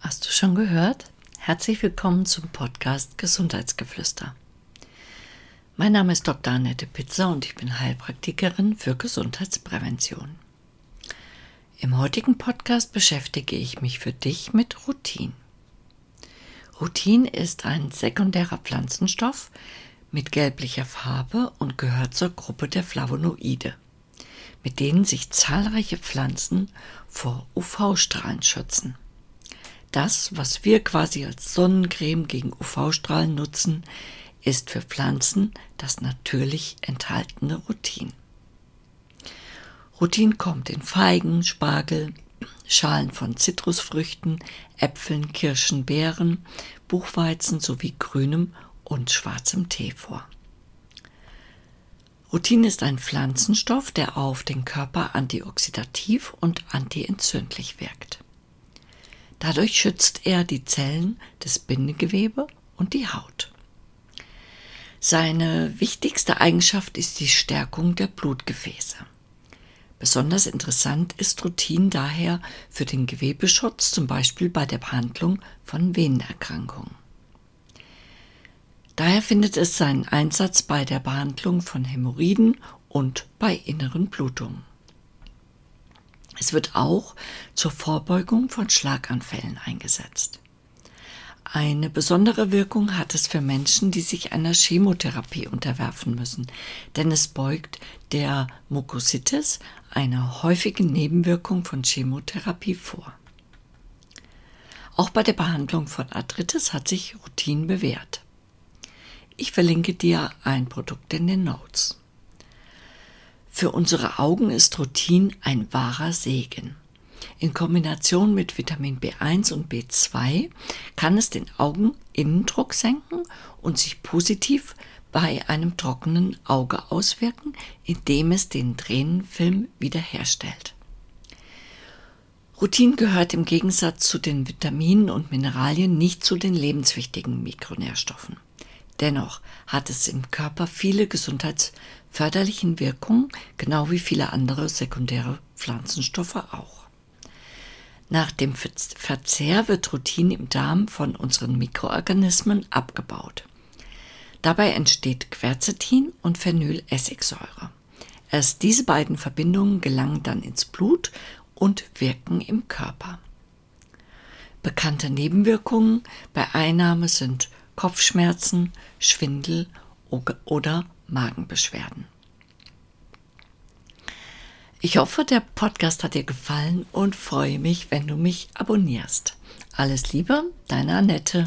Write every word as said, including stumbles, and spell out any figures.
Hast du schon gehört? Herzlich willkommen zum Podcast Gesundheitsgeflüster. Mein Name ist Doktor Annette Pitzer und ich bin Heilpraktikerin für Gesundheitsprävention. Im heutigen Podcast beschäftige ich mich für dich mit Rutin. Rutin ist ein sekundärer Pflanzenstoff mit gelblicher Farbe und gehört zur Gruppe der Flavonoide, mit denen sich zahlreiche Pflanzen vor U V-Strahlen schützen. Das, was wir quasi als Sonnencreme gegen U V-Strahlen nutzen, ist für Pflanzen das natürlich enthaltene Rutin. Rutin kommt in Feigen, Spargel, Schalen von Zitrusfrüchten, Äpfeln, Kirschen, Beeren, Buchweizen sowie grünem und schwarzem Tee vor. Rutin ist ein Pflanzenstoff, der auf den Körper antioxidativ und antientzündlich wirkt. Dadurch schützt er die Zellen, das Bindegewebe und die Haut. Seine wichtigste Eigenschaft ist die Stärkung der Blutgefäße. Besonders interessant ist Rutin daher für den Gewebeschutz, zum Beispiel bei der Behandlung von Venenerkrankungen. Daher findet es seinen Einsatz bei der Behandlung von Hämorrhoiden und bei inneren Blutungen. Es wird auch zur Vorbeugung von Schlaganfällen eingesetzt. Eine besondere Wirkung hat es für Menschen, die sich einer Chemotherapie unterwerfen müssen, denn es beugt der Mukositis, einer häufigen Nebenwirkung von Chemotherapie, vor. Auch bei der Behandlung von Arthritis hat sich Rutin bewährt. Ich verlinke dir ein Produkt in den Notes. Für unsere Augen ist Rutin ein wahrer Segen. In Kombination mit Vitamin B eins und B zwei kann es den Augeninnendruck senken und sich positiv bei einem trockenen Auge auswirken, indem es den Tränenfilm wiederherstellt. Rutin gehört im Gegensatz zu den Vitaminen und Mineralien nicht zu den lebenswichtigen Mikronährstoffen. Dennoch hat es im Körper viele gesundheitsförderliche Wirkungen, genau wie viele andere sekundäre Pflanzenstoffe auch. Nach dem Verzehr wird Rutin im Darm von unseren Mikroorganismen abgebaut. Dabei entsteht Quercetin und Phenylessigsäure. Erst diese beiden Verbindungen gelangen dann ins Blut und wirken im Körper. Bekannte Nebenwirkungen bei Einnahme sind Kopfschmerzen, Schwindel oder Magenbeschwerden. Ich hoffe, der Podcast hat dir gefallen und freue mich, wenn du mich abonnierst. Alles Liebe, deine Annette.